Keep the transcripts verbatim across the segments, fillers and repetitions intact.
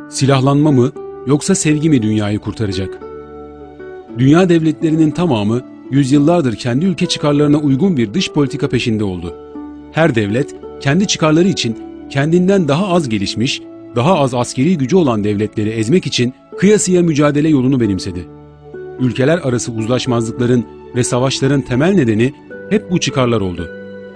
Silahlanma mı yoksa sevgi mi dünyayı kurtaracak? Dünya devletlerinin tamamı yüzyıllardır kendi ülke çıkarlarına uygun bir dış politika peşinde oldu. Her devlet kendi çıkarları için kendinden daha az gelişmiş, daha az askeri gücü olan devletleri ezmek için kıyasıya mücadele yolunu benimsedi. Ülkeler arası uzlaşmazlıkların ve savaşların temel nedeni hep bu çıkarlar oldu.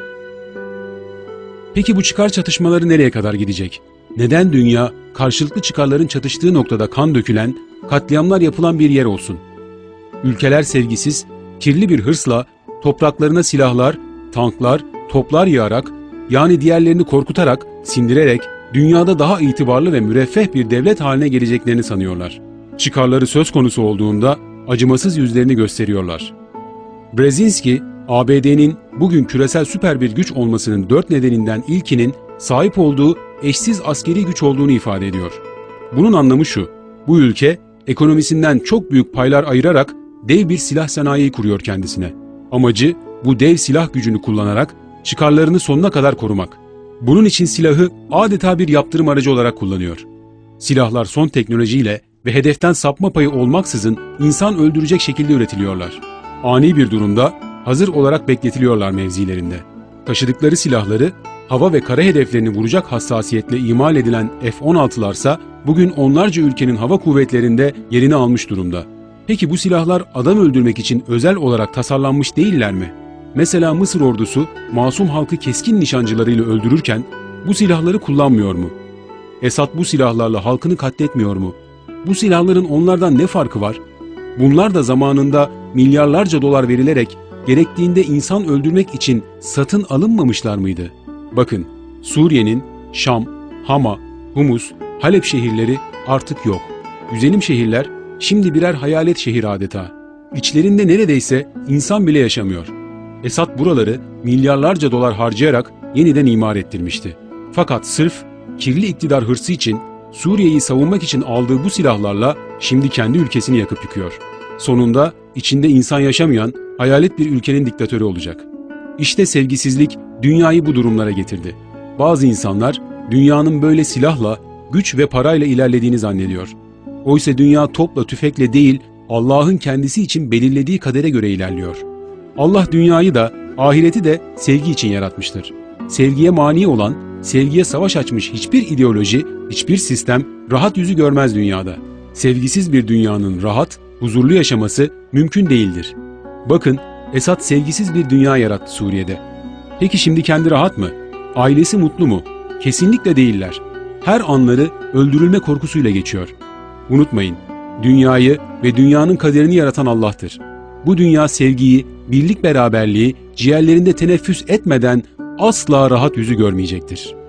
Peki bu çıkar çatışmaları nereye kadar gidecek? Neden dünya karşılıklı çıkarların çatıştığı noktada kan dökülen, katliamlar yapılan bir yer olsun? Ülkeler sevgisiz, kirli bir hırsla topraklarına silahlar, tanklar, toplar yığarak, yani diğerlerini korkutarak, sindirerek dünyada daha itibarlı ve müreffeh bir devlet haline geleceklerini sanıyorlar. Çıkarları söz konusu olduğunda acımasız yüzlerini gösteriyorlar. Brzezinski, A B D'nin bugün küresel süper bir güç olmasının dört nedeninden ilkinin sahip olduğu eşsiz askeri güç olduğunu ifade ediyor. Bunun anlamı şu: bu ülke ekonomisinden çok büyük paylar ayırarak dev bir silah sanayi kuruyor kendisine. Amacı bu dev silah gücünü kullanarak çıkarlarını sonuna kadar korumak. Bunun için silahı adeta bir yaptırım aracı olarak kullanıyor. Silahlar son teknolojiyle ve hedeften sapma payı olmaksızın insan öldürecek şekilde üretiliyorlar. Ani bir durumda hazır olarak bekletiliyorlar mevzilerinde. Taşıdıkları silahları hava ve kara hedeflerini vuracak hassasiyetle imal edilen F on altılarsa bugün onlarca ülkenin hava kuvvetlerinde yerini almış durumda. Peki bu silahlar adam öldürmek için özel olarak tasarlanmış değiller mi? Mesela Mısır ordusu masum halkı keskin nişancılarıyla öldürürken bu silahları kullanmıyor mu? Esad bu silahlarla halkını katletmiyor mu? Bu silahların onlardan ne farkı var? Bunlar da zamanında milyarlarca dolar verilerek gerektiğinde insan öldürmek için satın alınmamışlar mıydı? Bakın, Suriye'nin Şam, Hama, Humus, Halep şehirleri artık yok. Güzelim şehirler şimdi birer hayalet şehir adeta. İçlerinde neredeyse insan bile yaşamıyor. Esad buraları milyarlarca dolar harcayarak yeniden imar ettirmişti. Fakat sırf kirli iktidar hırsı için Suriye'yi savunmak için aldığı bu silahlarla şimdi kendi ülkesini yakıp yıkıyor. Sonunda içinde insan yaşamayan hayalet bir ülkenin diktatörü olacak. İşte sevgisizlik dünyayı bu durumlara getirdi. Bazı insanlar dünyanın böyle silahla, güç ve parayla ilerlediğini zannediyor. Oysa dünya topla tüfekle değil, Allah'ın kendisi için belirlediği kadere göre ilerliyor. Allah dünyayı da, ahireti de sevgi için yaratmıştır. Sevgiye mani olan, sevgiye savaş açmış hiçbir ideoloji, hiçbir sistem rahat yüzü görmez dünyada. Sevgisiz bir dünyanın rahat, huzurlu yaşaması mümkün değildir. Bakın, Esad sevgisiz bir dünya yarattı Suriye'de. Peki şimdi kendi rahat mı? Ailesi mutlu mu? Kesinlikle değiller. Her anları öldürülme korkusuyla geçiyor. Unutmayın, dünyayı ve dünyanın kaderini yaratan Allah'tır. Bu dünya sevgiyi, birlik beraberliği ciğerlerinde teneffüs etmeden asla rahat yüzü görmeyecektir.